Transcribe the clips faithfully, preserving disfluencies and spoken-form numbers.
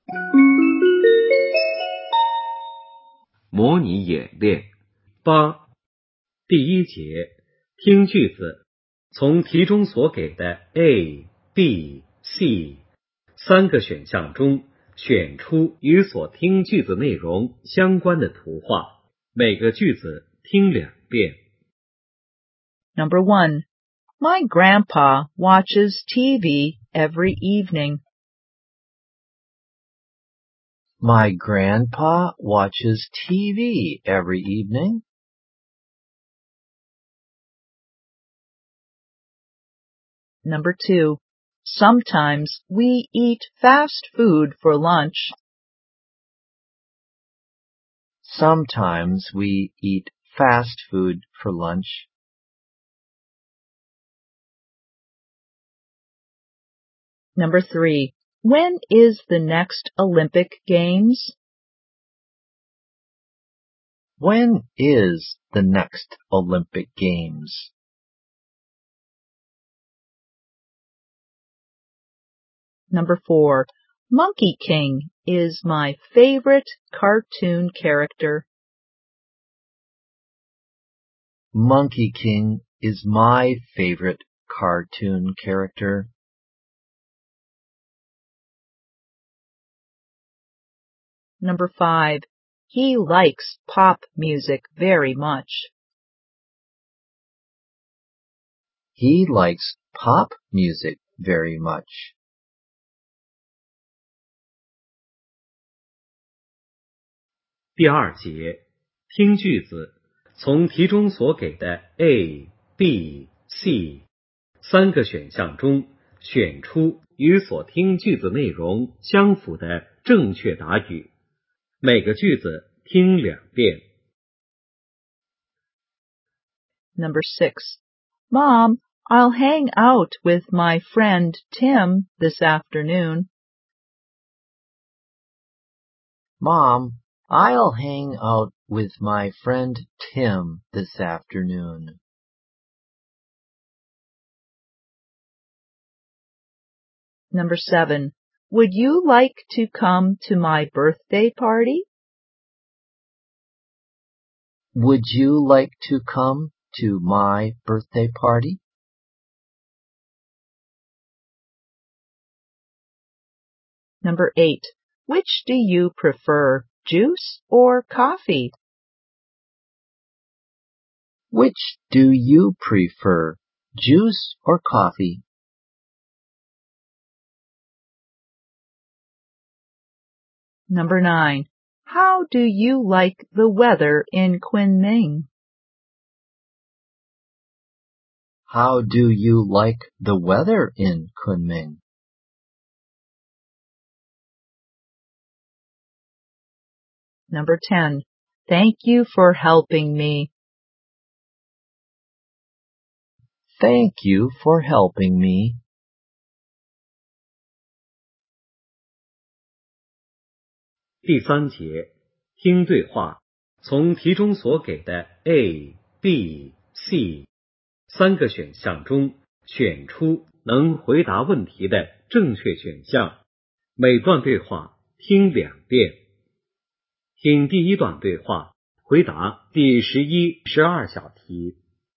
模拟演练八，第一节，听句子，从题中所给的 A、B、C 三个选项中选出与所听句子内容相关的图画，每个句子听两遍。 Number one, my grandpa watches T V every evening. My grandpa watches T V every evening. Number two, sometimes we eat fast food for lunch. Sometimes we eat fast food for lunch. Number three, when is the next Olympic Games? When is the next Olympic Games? Number four, Monkey King is my favorite cartoon character. Monkey King is my favorite cartoon character. Number five, he likes pop music very much. He likes pop music very much. 《第二节，听句子，从题中所给的 A、B、C 三个选项中选出与所听句子内容相符的正确答语，每个句子听两遍。 Number six, Mom, I'll hang out with my friend Tim this afternoon. Mom, I'll hang out with my friend Tim this afternoon. Number seven, would you like to come to my birthday party? Would you like to come to my birthday party? Number eight, which do you prefer, juice or coffee? Which do you prefer, juice or coffee? Number nine, how do you like the weather in Kunming? How do you like the weather in Kunming? Number ten, thank you for helping me. Thank you for helping me. 第三节，听对话，从题中所给的 A、B、C 三个选项中选出能回答问题的正确选项，每段对话听两遍。听第一段对话，回答第十一、十二小题。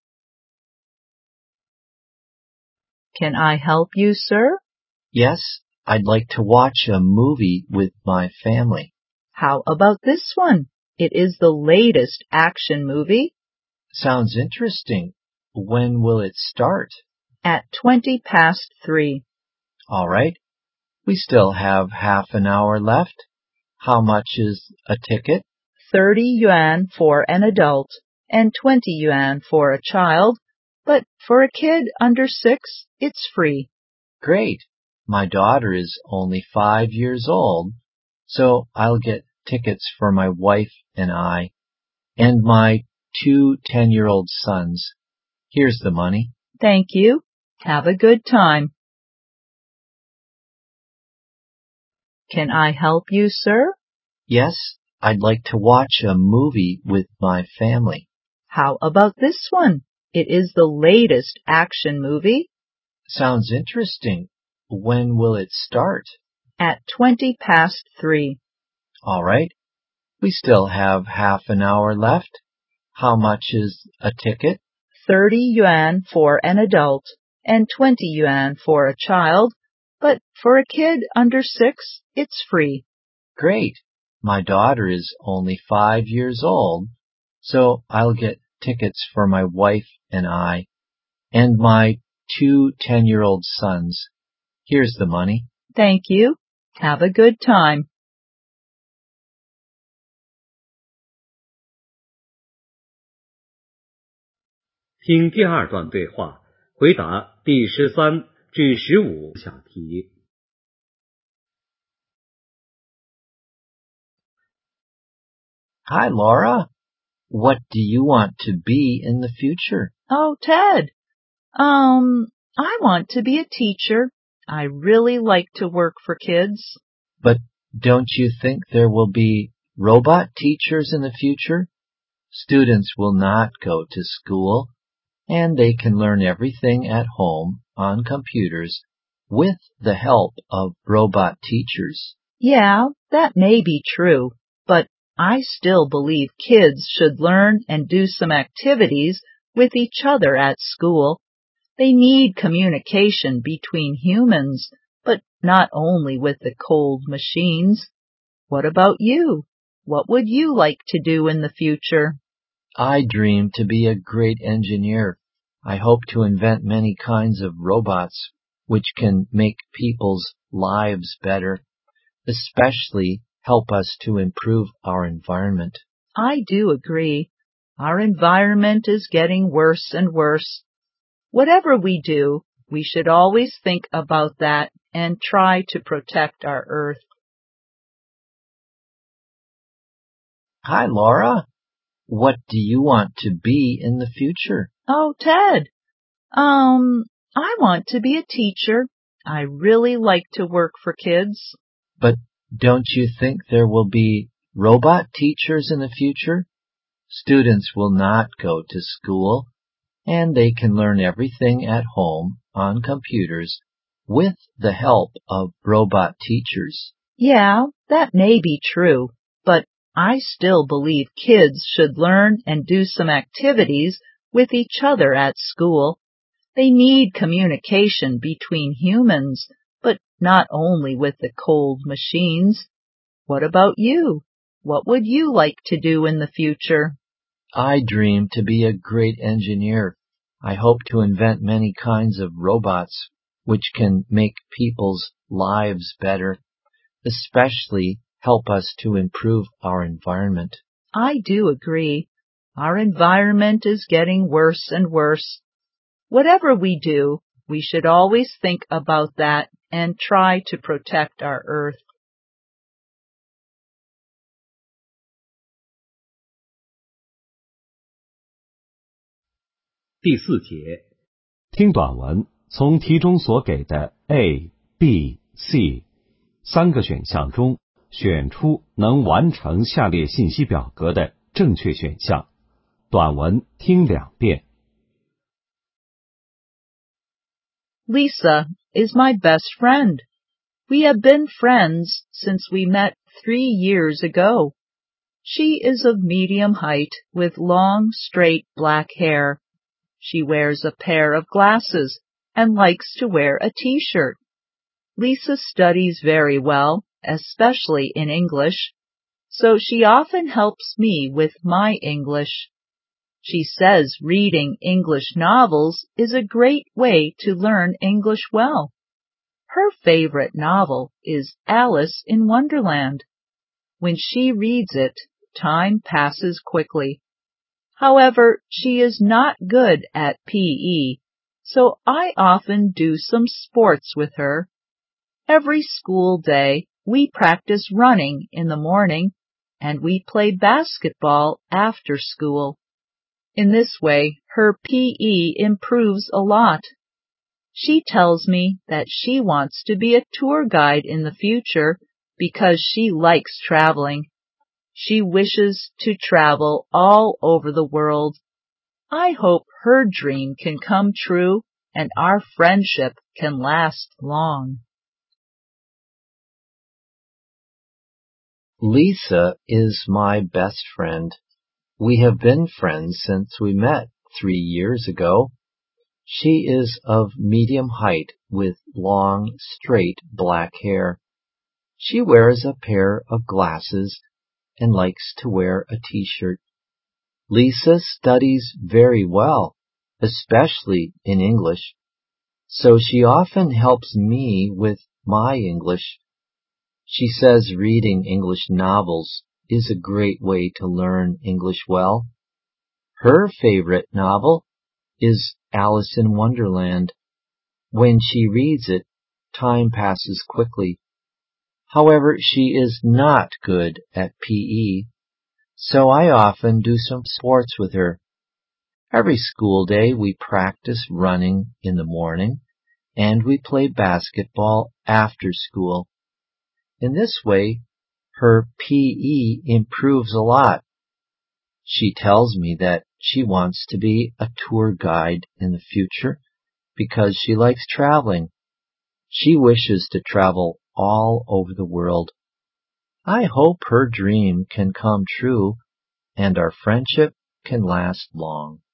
Can I help you, sir? Yes, I'd like to watch a movie with my family. How about this one? It is the latest action movie. Sounds interesting. When will it start? At twenty past three. All right. We still have half an hour left. How much is a ticket? thirty yuan for an adult and twenty yuan for a child, but for a kid under six, it's free. Great. My daughter is only five years old, so I'll get tickets for my wife and I, and my two ten-year-old sons. Here's the money. Thank you. Have a good time. Can I help you, sir? Yes, I'd like to watch a movie with my family. How about this one? It is the latest action movie. Sounds interesting. When will it start? at twenty past three. All right. We still have half an hour left. How much is a ticket? thirty yuan for an adult and twenty yuan for a child, but for a kid under six, it's free. Great. My daughter is only five years old, so I'll get tickets for my wife and I, and my two ten-year-old sons. Here's the money. Thank you. Have a good time. 听第二段对话，回答第十三至十五小题。 Hi, Laura. What do you want to be in the future? Oh, Ted. Um, I want to be a teacher. I really like to work for kids. But don't you think there will be robot teachers in the future? Students will not go to school, and they can learn everything at home on computers with the help of robot teachers. Yeah, that may be true, but I still believe kids should learn and do some activities with each other at school. They need communication between humans, but not only with the cold machines. What about you? What would you like to do in the future? I dream to be a great engineer. I hope to invent many kinds of robots which can make people's lives better, especially help us to improve our environment. I do agree. Our environment is getting worse and worse. Whatever we do, we should always think about that and try to protect our Earth. Hi, Laura. What do you want to be in the future? Oh, Ted. Um, I want to be a teacher. I really like to work for kids. But don't you think there will be robot teachers in the future? Students will not go to school, and they can learn everything at home on computers with the help of robot teachers. Yeah, that may be true, but I still believe kids should learn and do some activities with each other at school. They need communication between humans, but not only with the cold machines. What about you? What would you like to do in the future? I dream to be a great engineer. I hope to invent many kinds of robots which can make people's lives better, especially help us to improve our environment. I do agree. Our environment is getting worse and worse. Whatever we do, we should always think about that and try to protect our Earth. 第四节，听短文，从题中所给的 A、B、C 三个选项中选出能完成下列信息表格的正确选项。短文听两遍。 Lisa is my best friend. We have been friends since we met three years ago. She is of medium height with long, straight black hair. She wears a pair of glasses and likes to wear a t-shirt. Lisa studies very well, especially in English, so she often helps me with my English. She says reading English novels is a great way to learn English well. Her favorite novel is Alice in Wonderland. When she reads it, time passes quickly. However, she is not good at P E, so I often do some sports with her. Every school day, we practice running in the morning, and we play basketball after school. In this way, her P E improves a lot. She tells me that she wants to be a tour guide in the future because she likes traveling. She wishes to travel all over the world. I hope her dream can come true and our friendship can last long. Lisa is my best friend. We have been friends since we met three years ago. She is of medium height with long, straight black hair. She wears a pair of glasses and likes to wear a t-shirt. Lisa studies very well, especially in English, so she often helps me with my English. She says reading English novels is a great way to learn English well. Her favorite novel is Alice in Wonderland. When she reads it, time passes quickly. However, she is not good at P E, so I often do some sports with her. Every school day we practice running in the morning, and we play basketball after school. In this way, her P E improves a lot. She tells me that she wants to be a tour guide in the future because she likes traveling. She wishes to travel all over the world. I hope her dream can come true and our friendship can last long.